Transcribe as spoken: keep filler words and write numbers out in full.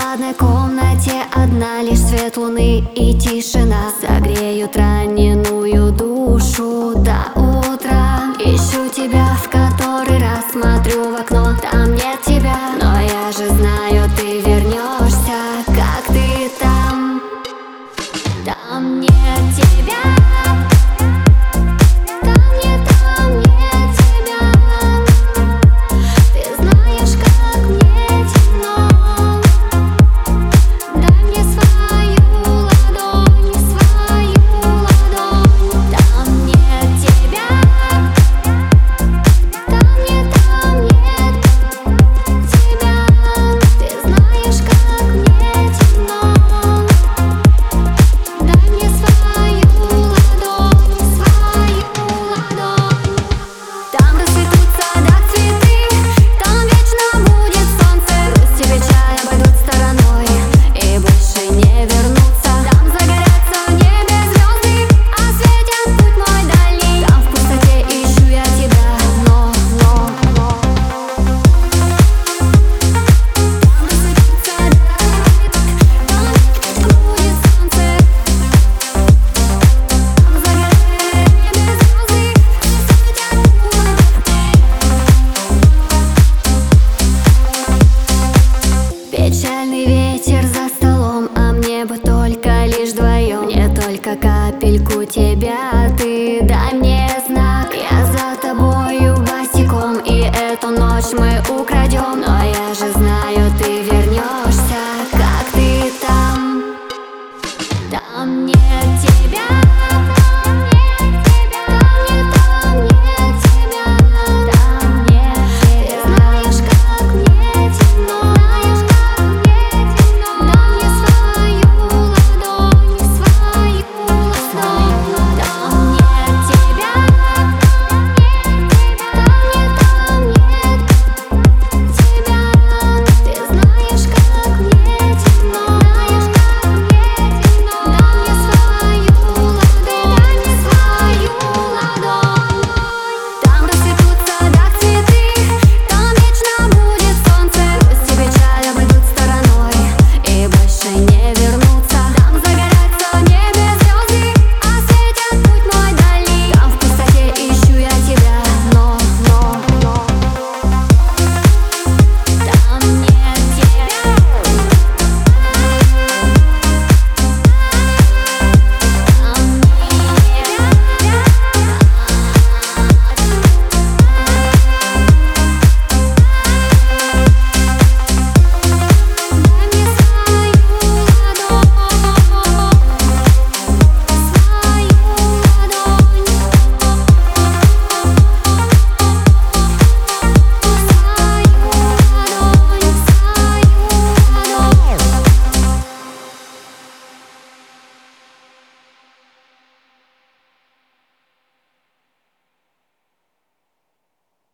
одной комнате одна лишь свет луны и тишина согреют раненую душу до утра. Ищу тебя в который раз, смотрю в окно, там нет тебя, но я же знаю, ты вернешься. Как ты там? Там нет тебя. Печальный ветер за столом, а мне бы только лишь вдвоем. Мне только капельку тебя.